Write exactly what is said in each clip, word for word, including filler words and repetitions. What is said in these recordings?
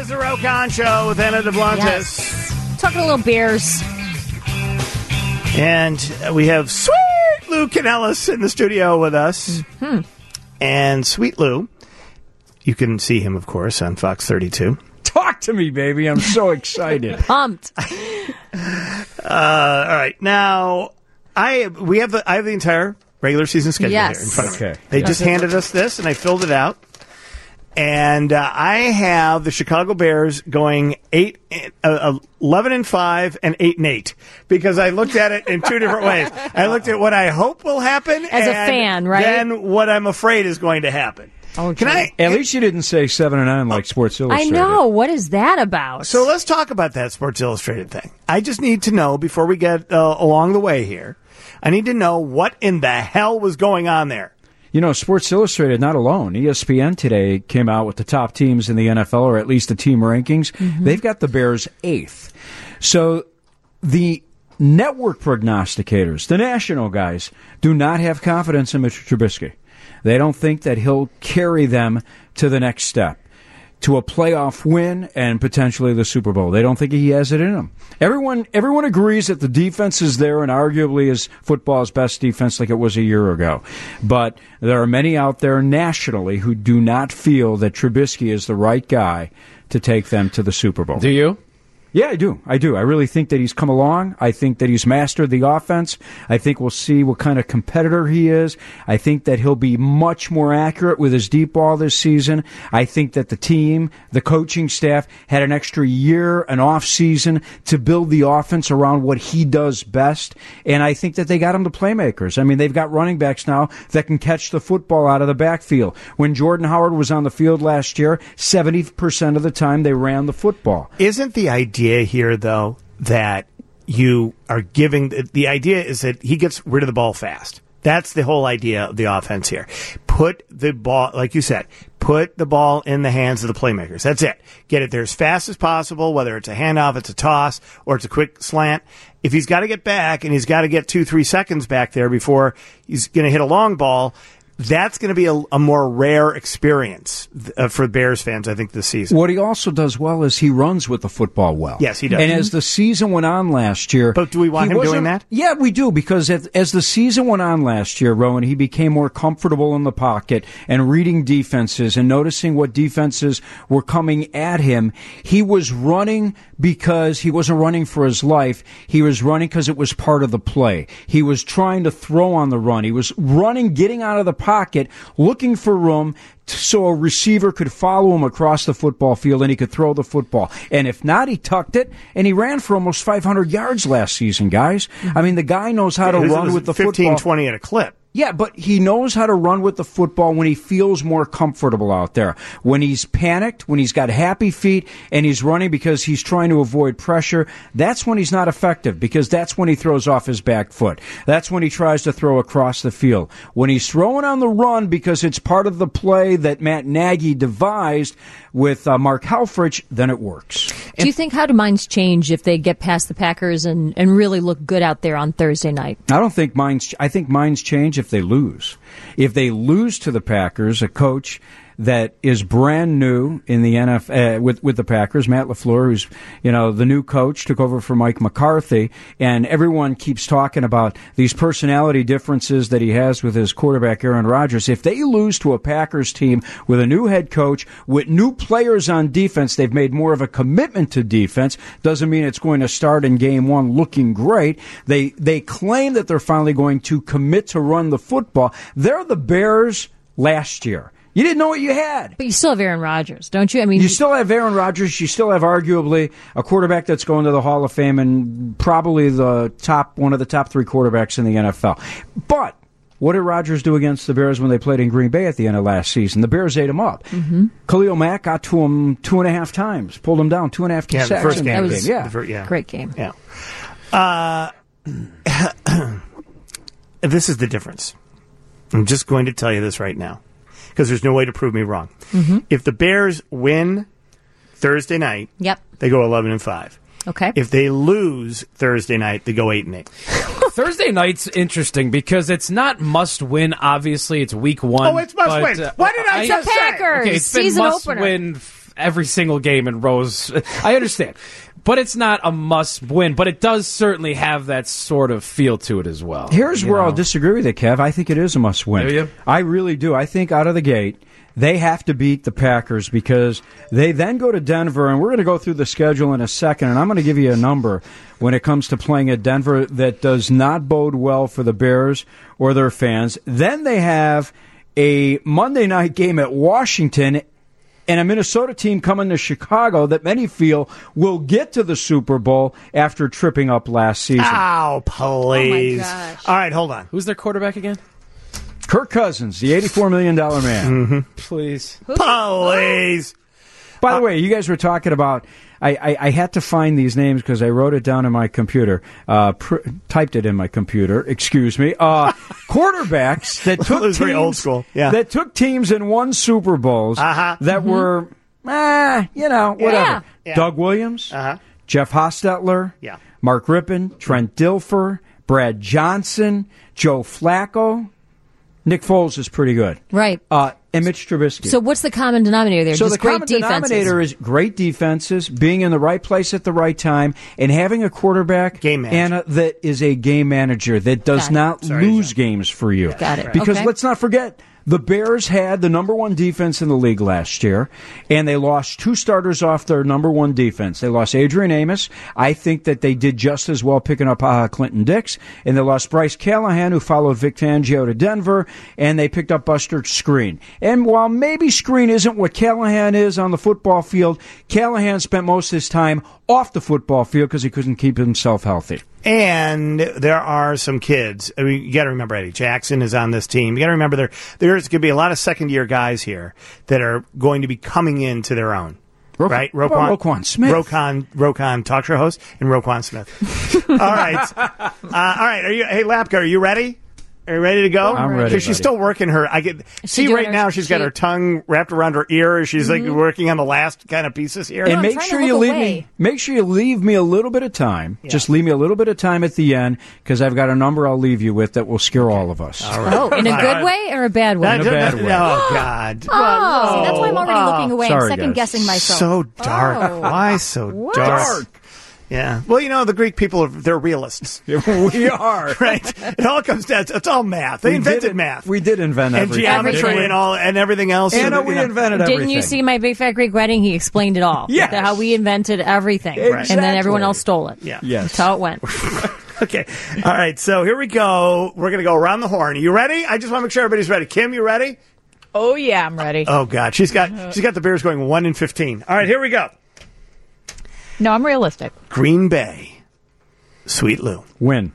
the Rokan Show with Anna DeBlantis. Yes. Talking a little Bears. And we have Sweet Lou Canellis in the studio with us. Mm-hmm. And Sweet Lou, you can see him, of course, on Fox thirty-two. Talk to me, baby. I'm so excited. Pumped. uh, all right. Now, I we have the I have the entire regular season schedule yes. here in front of me. Okay. They just handed us this, and I filled it out. And uh, I have the Chicago Bears going eight, uh, eleven and five, and eight and eight because I looked at it in two different ways. I looked at what I hope will happen as a fan, right? Then what I'm afraid is going to happen. Oh, Can I? At least you didn't say seven and nine like Sports Illustrated. I know. What is that about? So let's talk about that Sports Illustrated thing. I just need to know before we get uh, along the way here. I need to know what in the hell was going on there. You know, Sports Illustrated, not alone. E S P N today came out with the top teams in the N F L, or at least the team rankings. Mm-hmm. They've got the Bears eighth. So the network prognosticators, the national guys, do not have confidence in Mitchell Trubisky. They don't think that he'll carry them to the next step, to a playoff win and potentially the Super Bowl. They don't think he has it in him. Everyone everyone agrees that the defense is there and arguably is football's best defense like it was a year ago. But there are many out there nationally who do not feel that Trubisky is the right guy to take them to the Super Bowl. Do you? Yeah, I do. I do. I really think that he's come along. I think that he's mastered the offense. I think we'll see what kind of competitor he is. I think that he'll be much more accurate with his deep ball this season. I think that the team, the coaching staff, had an extra year, an off season to build the offense around what he does best. And I think that they got him the playmakers. I mean, they've got running backs now that can catch the football out of the backfield. When Jordan Howard was on the field last year, seventy percent of the time they ran the football. Isn't the idea here, though, that you are giving the idea is that he gets rid of the ball fast. That's the whole idea of the offense here. Put the ball, like you said, put the ball in the hands of the playmakers. That's it. Get it there as fast as possible, whether it's a handoff, it's a toss, or it's a quick slant. If he's got to get back and he's got to get two, three seconds back there before he's going to hit a long ball, that's going to be a, a more rare experience uh, for Bears fans, I think, this season. What he also does well is he runs with the football well. Yes, he does. And as the season went on last year... But do we want him doing that? Yeah, we do, because as, as the season went on last year, Rowan, he became more comfortable in the pocket and reading defenses and noticing what defenses were coming at him. He was running because he wasn't running for his life. He was running because it was part of the play. He was trying to throw on the run. He was running, getting out of the pocket, looking for room so a receiver could follow him across the football field and he could throw the football. And if not, he tucked it, and he ran for almost five hundred yards last season, guys. I mean, the guy knows how to yeah, run with the fifteen, football. fifteen, twenty at a clip. Yeah, but he knows how to run with the football when he feels more comfortable out there. When he's panicked, when he's got happy feet, and he's running because he's trying to avoid pressure, that's when he's not effective, because that's when he throws off his back foot. That's when he tries to throw across the field. When he's throwing on the run because it's part of the play that Matt Nagy devised with uh, Mark Helfrich, then it works. Do you think, how do minds change if they get past the Packers and, and really look good out there on Thursday night? I don't think minds, I think minds change if they lose. If they lose to the Packers, a coach that is brand new in the N F L uh, with with the Packers, Matt LaFleur, who's, you know, the new coach, took over for Mike McCarthy, and everyone keeps talking about these personality differences that he has with his quarterback Aaron Rodgers. If they lose to a Packers team with a new head coach, with new players on defense, they've made more of a commitment to defense. Doesn't mean it's going to start in game one looking great. They they claim that they're finally going to commit to run the football. They're the Bears last year. You didn't know what you had. But you still have Aaron Rodgers, don't you? I mean, you still have Aaron Rodgers. You still have arguably a quarterback that's going to the Hall of Fame and probably the top one of the top three quarterbacks in the N F L. But what did Rodgers do against the Bears when they played in Green Bay at the end of last season? The Bears ate him up. Mm-hmm. Khalil Mack got to him two and a half times, pulled him down two and a half yeah, sacks. The first game. That was yeah. The first, yeah. Great game. Yeah. Uh, this is the difference. I'm just going to tell you this right now, because there's no way to prove me wrong. Mm-hmm. If the Bears win Thursday night, yep, they go eleven and five. Okay. If they lose Thursday night, they go eight and eight. Thursday night's interesting because it's not must win. Obviously, it's week one. Oh, it's must but, win. Uh, What did I, I just the Packers say? Okay, it's been season must opener. win f- every single game in Rose. I understand. But it's not a must-win, but it does certainly have that sort of feel to it as well. Here's you where know? I'll disagree with you, Kev. I think it is a must-win. Do you? I really do. I think out of the gate, they have to beat the Packers because they then go to Denver, and we're going to go through the schedule in a second, and I'm going to give you a number when it comes to playing at Denver that does not bode well for the Bears or their fans. Then they have a Monday night game at Washington and a Minnesota team coming to Chicago that many feel will get to the Super Bowl after tripping up last season. Ow, please. Oh, my gosh. All right, hold on. Who's their quarterback again? Kirk Cousins, the eighty-four million dollars man. Mm-hmm. Please. Please. By the way, you guys were talking about, I, I, I had to find these names because I wrote it down in my computer, uh, pr- typed it in my computer, excuse me, uh, quarterbacks that took It was teams, very old school. Yeah. that took teams and won Super Bowls Uh-huh. that Mm-hmm. were, eh, you know, whatever. Yeah. Yeah. Doug Williams, Uh-huh. Jeff Hostetler, Yeah. Mark Rippon, Trent Dilfer, Brad Johnson, Joe Flacco. Nick Foles is pretty good. Right. Uh, and Mitch Trubisky. So what's the common denominator there? So Just the great common defenses. denominator is great defenses, being in the right place at the right time, and having a quarterback Game manager. Anna, that is a game manager that does Got it. not Sorry, lose John. games for you. Got it. Because Okay. let's not forget, the Bears had the number one defense in the league last year, and they lost two starters off their number one defense. They lost Adrian Amos. I think that they did just as well picking up uh, Clinton Dix, and they lost Bryce Callahan, who followed Vic Fangio to Denver, and they picked up Buster Screen. And while maybe Screen isn't what Callahan is on the football field, Callahan spent most of his time off the football field because he couldn't keep himself healthy. And there are some kids. I mean, you got to remember Eddie Jackson is on this team. You got to remember there there's going to be a lot of second year guys here that are going to be coming into their own. Ro- right, What about Roquan Smith. Roquan, Roquan talk show host, and Roquan Smith. all right, uh, all right. Are you? Hey, Lapka, are you ready? Are you ready to go? I'm ready, Because she's buddy. still working her. I get see doing right her- now. She's got she- her tongue wrapped around her ear. She's like working on the last kind of pieces here. And I'm make trying to sure look you leave away. me. Make sure you leave me a little bit of time. Just leave me a little bit of time at the end because I've got a number I'll leave you with that will scare all of us. Oh, in a good way or a bad way? In a bad way. Oh God! Oh, see, that's why I'm already looking away. Sorry, I'm second guys. guessing myself. So dark. Oh. Why so What? dark? Yeah. Well, you know, the Greek people, are they're realists. We are. Right? It all comes down to, it's all math. They We invented did- math. We did invent and everything. geometry Everything. and all and everything else. Anna, So that, we you know, invented Didn't everything. you see my Big Fat Greek Wedding? He explained it all. Yes. How we invented everything. Exactly. And then everyone else stole it. Yeah. Yes. That's how it went. Okay. All right. So here we go. We're going to go around the horn. Are you ready? I just want to make sure everybody's ready. Kim, you ready? Oh, yeah, I'm ready. Oh God, she's got she's got the Bears going one and fifteen. All right, here we go. No, I'm realistic. Green Bay, Sweet Lou. Win.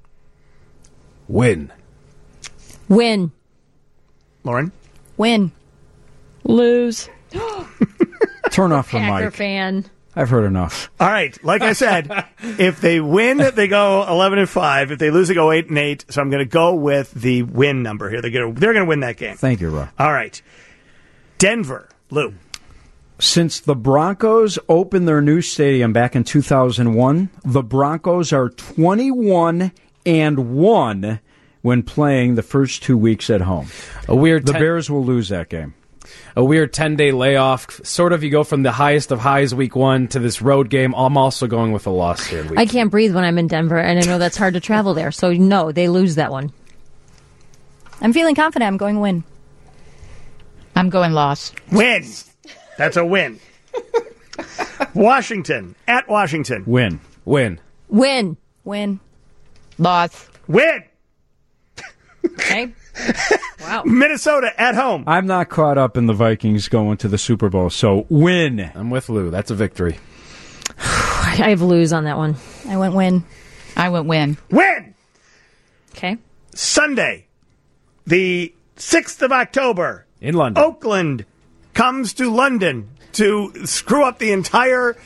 Win. Win. Lauren. Win. Lose. Turn off the Packer mic. fan. I've heard enough. All right. Like I said, if they win, they go eleven and five. If they lose, they go eight and eight. So I'm going to go with the win number here. They're going to they're going to win that game. Thank you, Rob. All right. Denver, Lou. Since the Broncos opened their new stadium back in two thousand one, the Broncos are twenty-one and one when playing the first two weeks at home. A weird The ten- Bears will lose that game. a weird ten-day layoff. Sort of, you go from the highest of highs week one to this road game. I'm also going with a loss here in week I can't breathe when I'm in Denver, and I know that's hard to travel there. So, no, they lose that one. I'm feeling confident. I'm going win. I'm going loss. Win. That's a win. Washington, at Washington. Win. Win. Win. Win. Loss. Win. Okay. Wow. Minnesota, at home. I'm not caught up in the Vikings going to the Super Bowl, so win. I'm with Lou. That's a victory. I have lose on that one. I went win. I went win. Win. Okay. Sunday, the sixth of October. In London. Oakland comes to London to screw up the entire,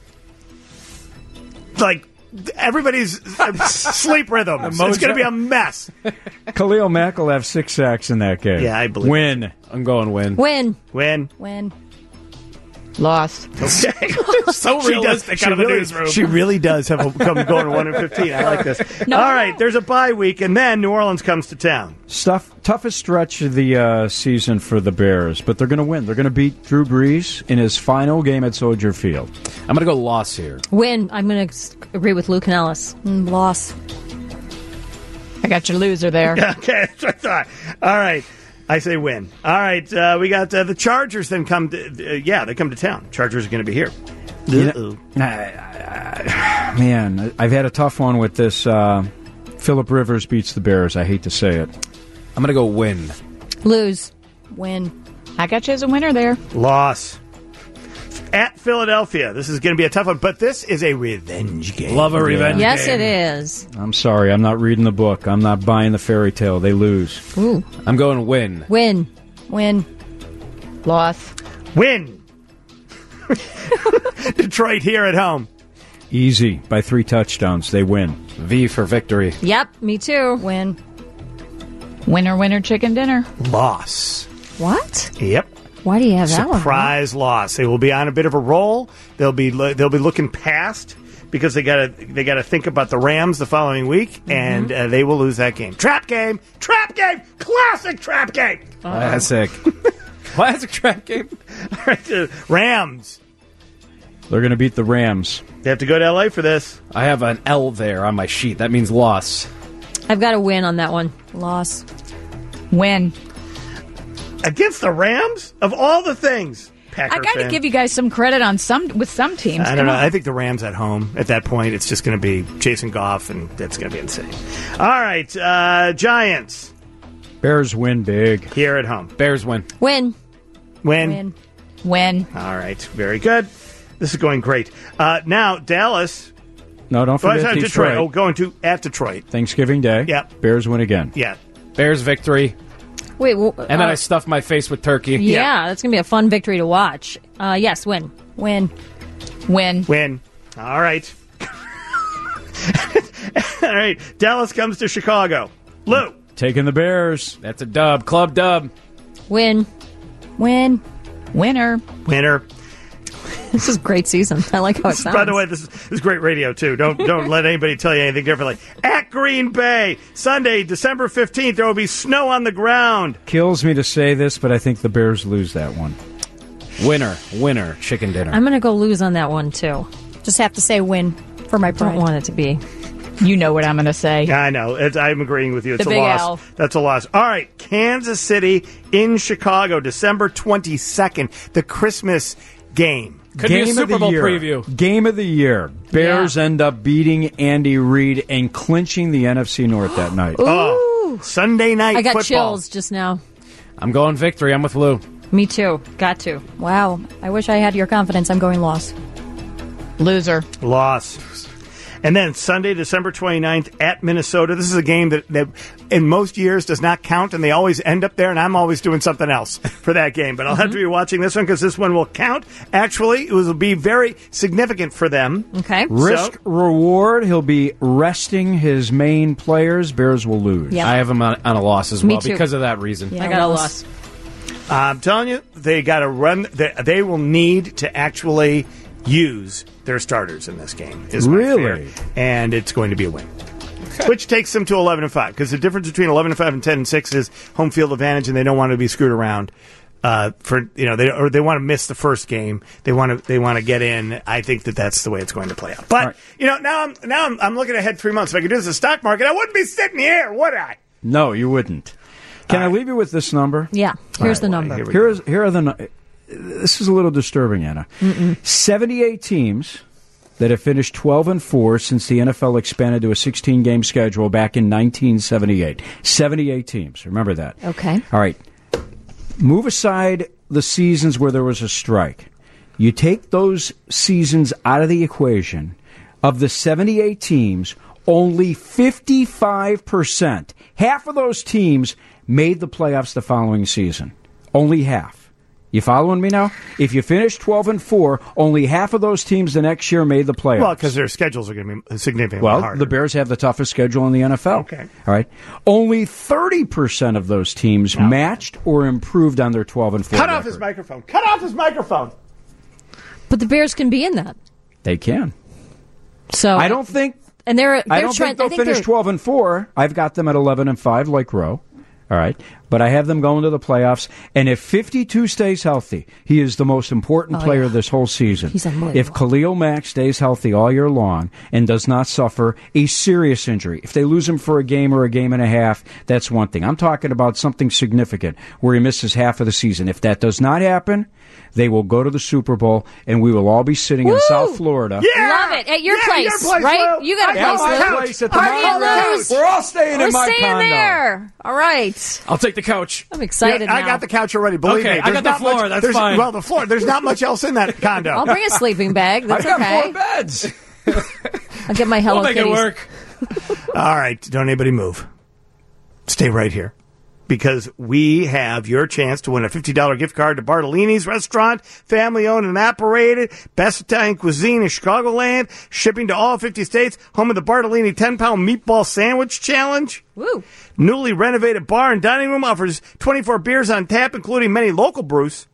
like, everybody's sleep rhythm. It's going to be a mess. Khalil Mack will have six sacks in that game. Yeah, I believe Win. I'm going win. Win. Win. Win. Loss. Okay. So She does- realistic she out of the really- newsroom. She really does have a come going one and fifteen. I like this. No, All no. right, there's a bye week, and then New Orleans comes to town. Stuff toughest stretch of the uh, season for the Bears, but they're going to win. They're going to beat Drew Brees in his final game at Soldier Field. I'm going to go loss here. Win. I'm going to agree with Luke and Ellis. Mm, loss. I got your loser there. Okay, that's what I thought. All right. I say win. All right, uh, we got uh, the Chargers then come to, uh, yeah, they come to town. Chargers are going to be here. You Uh-oh. know, I- I- man, I've had a tough one with this. Uh, Phillip Rivers beats the Bears. I hate to say it. I'm going to go win. Lose. Win. I got you as a winner there. Loss. At Philadelphia. This is going to be a tough one, but this is a revenge game. Love a revenge Yes, game. it is. I'm sorry. I'm not reading the book. I'm not buying the fairy tale. They lose. Ooh. I'm going win. Win. Win. Loss. Win. Detroit here at home. Easy by three touchdowns. They win. V for victory. Yep, me too. Win. Winner, winner, chicken dinner. Loss. What? Yep. Why do you have that one? Surprise loss. They will be on a bit of a roll. They'll be lo- they'll be looking past because they got to they got to think about the Rams the following week, Mm-hmm. and uh, they will lose that game. Trap game. Trap game. Classic trap game. Classic. Classic trap game. All right, uh, Rams. They're going to beat the Rams. They have to go to L A for this. I have an L there on my sheet. That means loss. I've got to win on that one. Loss. Win. Against the Rams? Of all the things. Packer I got to fan. give you guys some credit on some with some teams. I Come don't know. on. I think the Rams at home, at that point, it's just going to be Jason Goff, and that's going to be insane. All right, uh, Giants Bears win big. here at home. Bears win. Win. Win. Win. Win. All right, very good. This is going great. Uh, now, Dallas. No, don't Oh, forget sorry, Detroit. Detroit. Oh, going to at Detroit. Thanksgiving Day. Yep. Bears win again. Yeah. Bears victory. Wait, well, And then I stuffed my face with turkey. yeah, that's going to be a fun victory to watch. Uh, yes, win. Win. Win. Win. All right. All right. Dallas comes to Chicago. Lou. Taking the Bears. That's a dub. Club dub. Win. Win. Winner. Winner. This is a great season. I like how it sounds. By the way, this is, this is great radio, too. Don't don't let anybody tell you anything differently. At Green Bay, Sunday, December fifteenth, there will be snow on the ground. Kills me to say this, but I think the Bears lose that one. Winner. Winner. Chicken dinner. I'm going to go lose on that one, too. Just have to say win for my I don't pride. want it to be. You know what I'm going to say. I know. It's, I'm agreeing with you. It's The a big loss. L. That's a loss. All right. Kansas City in Chicago, December twenty-second, the Christmas game. Could be a Game of Super the Bowl year. preview. Game of the year. Bears Yeah. end up beating Andy Reid and clinching the N F C North that night. Oh, Sunday night I got football. chills just now. I'm going victory. I'm with Lou. Me too. Got to. Wow. I wish I had your confidence. I'm going loss. Loser. Loss. And then Sunday, December twenty-ninth at Minnesota. This is a game that, that in most years does not count, and they always end up there, and I'm always doing something else for that game. But I'll have to be watching this one because this one will count. Actually, it will be very significant for them. Okay. Risk So- reward. He'll be resting his main players. Bears will lose. Yep. I have him on, on a loss as Me well too. because of that reason. Yeah, I got a loss. loss. I'm telling you, they got to run. They, they will need to actually use their starters in this game. Is my Really? fear. And it's going to be a win. Which takes them to eleven and five because the difference between eleven and five and ten and six is home field advantage, and they don't want to be screwed around. Uh, for you know, they or they want to miss the first game. They want to they want to get in. I think that that's the way it's going to play out. But right. you know, now I'm now I'm, I'm looking ahead three months. If I could do this in the stock market, I wouldn't be sitting here, would I? No, you wouldn't. Can I leave you with this number? Yeah. Here's the All right, number. here we Here is here are the. nu- This is a little disturbing, Anna. Seventy-eight teams that have finished twelve and four since the N F L expanded to a sixteen game schedule back in nineteen seventy-eight. Seventy-eight teams. Remember that. Okay. All right. Move aside the seasons where there was a strike. You take those seasons out of the equation. Of the seventy-eight teams, only fifty-five percent, half of those teams made the playoffs the following season. Only half. You following me now? If you finish twelve and four, only half of those teams the next year made the playoffs. Well, because their schedules are going to be significantly Well, harder. the Bears have the toughest schedule in the N F L. Okay. All right. Only thirty percent of those teams matched or improved on their twelve and four Cut record. off his microphone. Cut off his microphone. But the Bears can be in that. They can. So I don't think. And they're, they're I don't trying, think they'll I think finish they're- twelve and four. I've got them at eleven and five, like Rowe. All right, but I have them going to the playoffs. And if fifty-two stays healthy, he is the most important Oh, player yeah. this whole season. He's unbelievable. If Khalil Mack stays healthy all year long and does not suffer a serious injury, if they lose him for a game or a game and a half, that's one thing. I'm talking about something significant where he misses half of the season. If that does not happen, they will go to the Super Bowl, and we will all be sitting in Woo! South Florida. Yeah! Love it. At your Yeah, place, your place, right? Lou. You got a I got place, my Lou. couch. Place at the Party Monterey. at Lou's. We're all staying We're in my staying condo. there. All right. I'll take the couch. I'm excited Yeah, I now. got the couch already. Believe Okay, me. I There's got the not floor, Much, that's there's, fine. Well, the floor. There's not much else in that condo. I'll bring a sleeping bag. That's I've got okay. four beds. I'll get my Hello We'll make Kitties. it work. All right, don't anybody move. Stay right here. Because we have your chance to win a fifty dollars gift card to Bartolini's Restaurant, family-owned and operated, best Italian cuisine in Chicagoland, shipping to all fifty states, home of the Bartolini ten-pound meatball sandwich challenge. Woo. Newly renovated bar and dining room offers twenty-four beers on tap, including many local brews.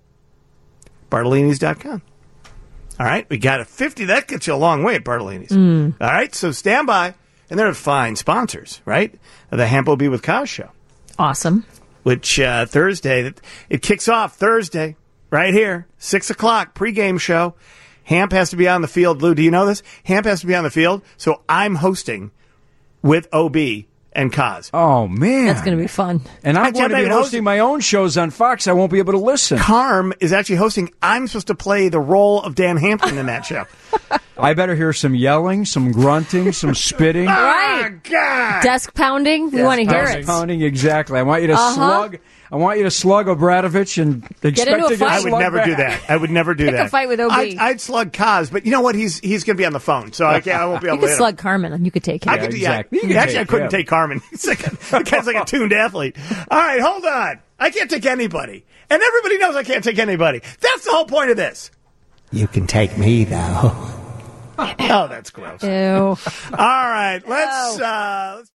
Bartolinis dot com. All right, we got a fifty. That gets you a long way at Bartolini's. All right, so stand by. And they're fine sponsors, right? The Hampo Be With Kaz show. Awesome. Which uh, Thursday, it kicks off Thursday, right here, six o'clock, pregame show. Hamp has to be on the field. Lou, do you know this? Hamp has to be on the field, so I'm hosting with O B and Kaz. Oh, man. That's going to be fun. And I I'm going to can't be even hosting host- my own shows on Fox. I won't be able to listen. Carm is actually hosting. I'm supposed to play the role of Dan Hampton in that show. I better hear some yelling, some grunting, some spitting. Right. Oh, God. Desk pounding. We want to hear pounding. it. Pounding, exactly. I want you to Uh-huh. slug. I want you to slug Obradovich and expect into a to get fight. I would slugged never back. do that. I would never do Pick a that. fight with O B. I'd, I'd slug Kaz, but you know what? He's he's going to be on the phone, so I can't. I won't be able You to could hit slug him. Carmen and you could take him. I could do, yeah. exactly. You can Actually, I take couldn't him. take Carmen. He's like a, the guy's like a tuned athlete. All right, hold on. I can't take anybody, and everybody knows I can't take anybody. That's the whole point of this. You can take me, though. Oh, that's gross. Ew. All right, let's. Uh, let's